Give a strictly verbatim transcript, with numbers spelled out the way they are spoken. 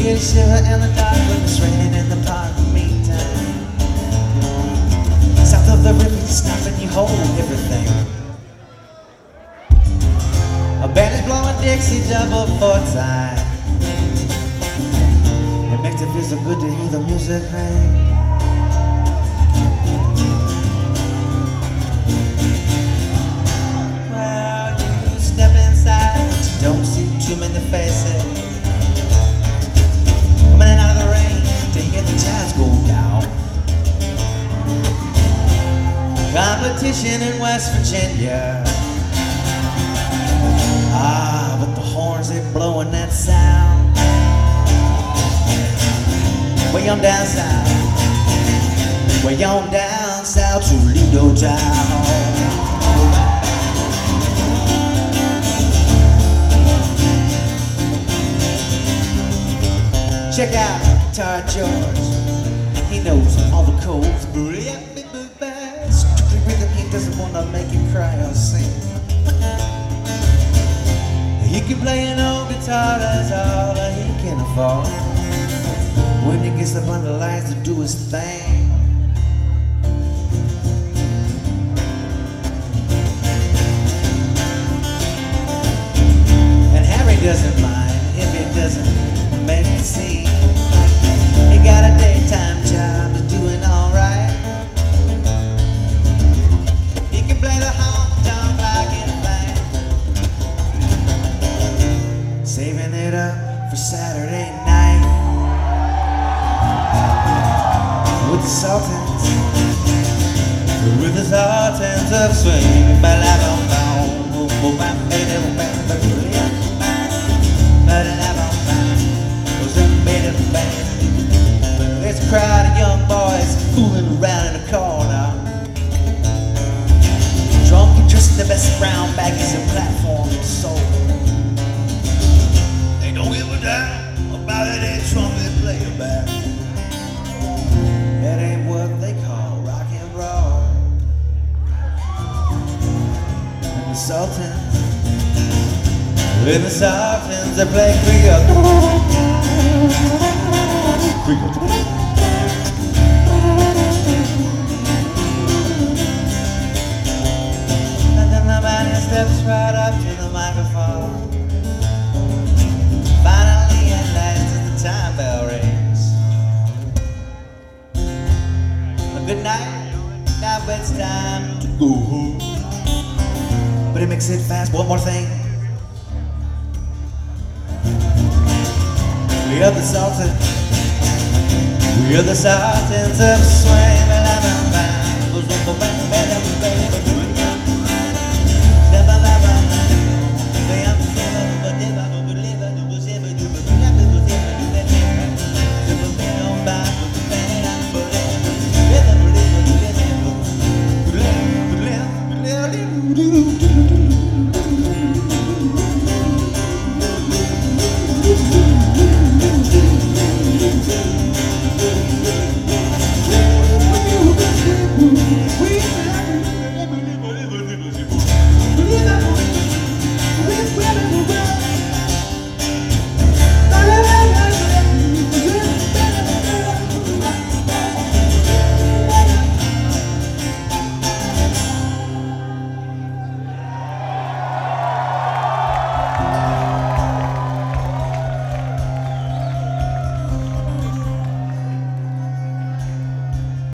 get a shiver in the dark when it's raining in the park. Meantime, south of the river, you stop and you hold everything. A band is blowing Dixie double four time. It makes it feel so good to hear the music hang. Well, you step inside, but you don't see too many faces. Coming out of the rain to hear the jazz go down. Competition in West Virginia. Ah, but the horns, they blowing that sound. Way on down south, way on down south, Toledo town. Check out Guitar George, he knows all the codes. Strictly rhythm, he doesn't wanna make you cry or sing. He can play an old guitar, that's all that he can afford. When he gets up under lights to do his thing. And Harry doesn't mind if it doesn't make the scene. He got a daytime job, he's doing alright. He can play the honk-tonk like anything. Saving it up for Saturday night. With the Sultans, with the Sultans of swing. There's a crowd of young boys fooling around in a corner, drunk and dressed in the best brown baggies and platform and soul. They don't give a damn about that trumpet player back. That ain't what they call rock and roll. And the Sultans, with the Sultans, they play Creole. Creole. And then the man steps right up to the microphone. Finally at last as the time bell rings. Good night, now it's time to go home. But it makes it fast, one more thing. We are the Sultans, we are the Sultans of swing. Do do do do.